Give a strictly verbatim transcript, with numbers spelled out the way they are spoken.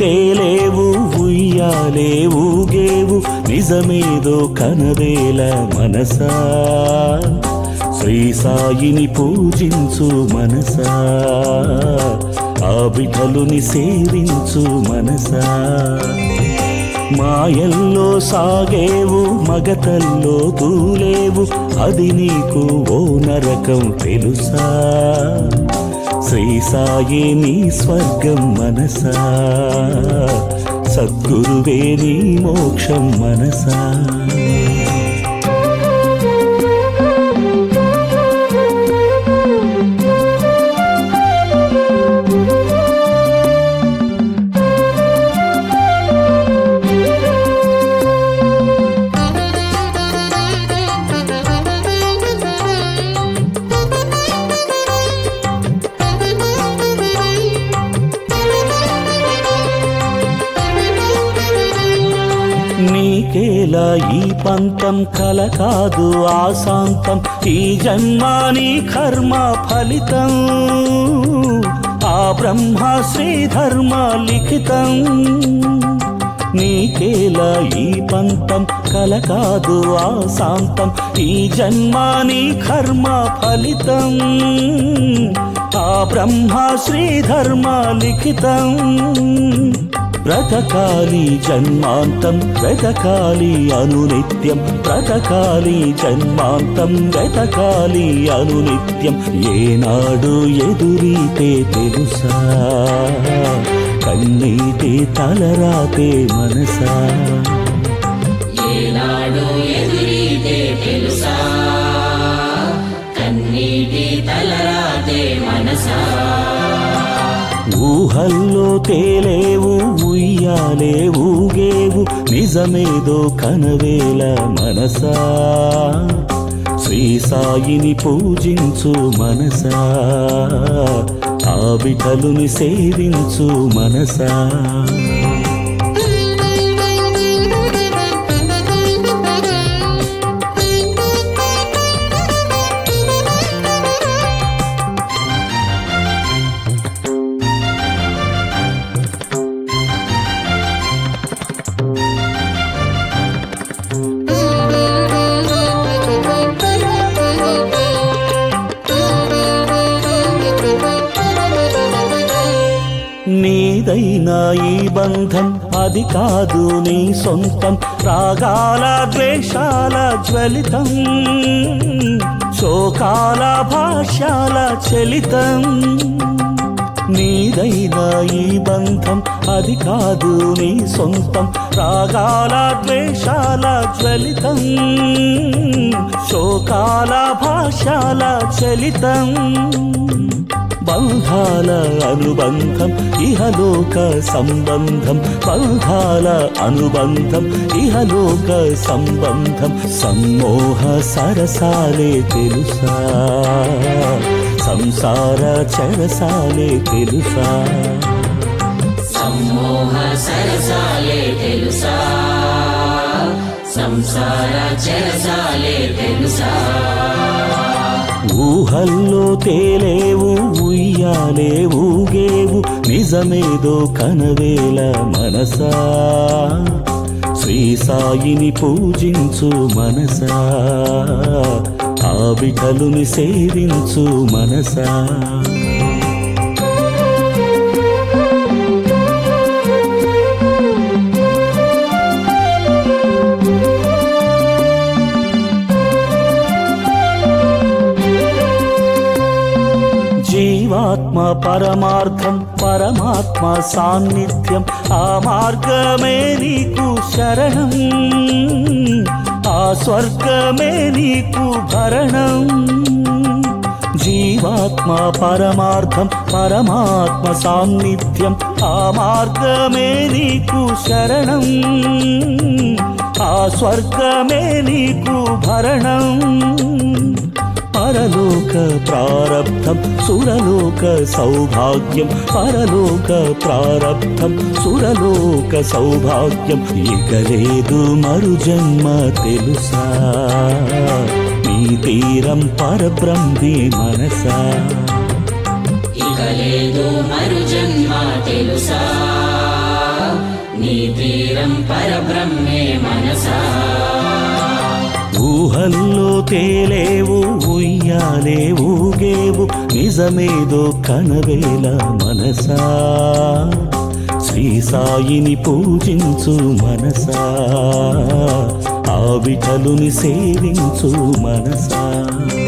తేలేవు ఉయ్యాలే ఊగేవు నిజమేదో కనవేల మనసా శ్రీ సాయిని పూజించు మనసా ఆ విఠలుని సేవించు మనసా మాయల్లో సాగేవు మగతల్లో తూలేవు అది నీకు ఓ నరకం తెలుసా శ్రీ సాయే నీ స్వర్గం మనసా సద్గురువే నీ మోక్షం మనసా నీకేలా ఈ పంతం కల కాదు ఆశాంతం ఈ జన్మాని కర్మ ఫలితం ఆ బ్రహ్మ శ్రీధర్మ లిఖితం నీకేలా ఈ పంతం కల కాదు ఆశాంతం ఈ జన్మాని కర్మ ఫలితం ఆ బ్రహ్మ శ్రీధర్మ లిఖితం బ్రతకాలి జన్మాంతం బ్రతకాలి అనునిత్యం బ్రతకాలి జన్మాంతం బ్రతకాలి అనునిత్యం ఏనాడు ఎదురీతే తెలుసా కన్నీటి తలరాతే మనసా ఏనాడు ఎదురీతే తెలుసా కన్నీటి తలరాతే మనసా ఊహల్లో తేలేవు ఉయ్యాలే ఊగేవు నిజమేదో కనవేల మనసా శ్రీ సాయిని పూజించు మనసా ఆ విఠలుని సేవించు మనసా నీదైనా ఈ బంధం అది కాదు నీ సొంతం రాగాల ద్వేషాల జ్వలితం శోకాల భాష్యాల చలితం నీదైనా ఈ బంధం అది కాదు నీ సొంతం రాగాల ద్వేషాల జ్వలితం శోకాల భాష్యాల చలితం బంధాల అనుబంధం ఇహలోక సంబంధం బంధాల అనుబంధం ఇహలోక సంబంధం సమ్మోహ సరసాలే తెలుసా సంసార చరసాలే తెలుసా సమ్మోహ సరసాలే తెలుసా సంసార చరసాలే తెలుసా ఊహల్లో తేలేవు ఉయ్యాలే ఊగేవు నిజమేదో కనవేల మనసా శ్రీ సాయిని పూజించు మనసా ఆ విఠలుని సేవించు మనసా జీవాత్మ పరమార్థం పరమాత్మ సాన్నిధ్యం ఆ మార్గమే నీకు శరణం ఆ స్వర్గమే నీకు భరణం జీవాత్మ పరమార్థం పరమాత్మ సాన్నిధ్యం ఆ మార్గమే నీకు శరణం ఆ స్వర్గమే నీకు భరణం పరలోక ప్రారబ్ధం సురలోక సౌభాగ్యం పరలోక ప్రారబ్ధం సురలోక సౌభాగ్యం ఇక లేదు మరు జన్మ తెలుసా నీ తీరం పరబ్రహ్మే మనసా ఇక లేదు మరు జన్మ తెలుసా నీ తీరం పరబ్రహ్మే మనసా ఊహల్లో తేలేవు ఉయ్యాలే ఊగేవు నిజమేదో కనవేల మనసా శ్రీ సాయిని పూజించు మనసా ఆ విఠలుని సేవించు మనసా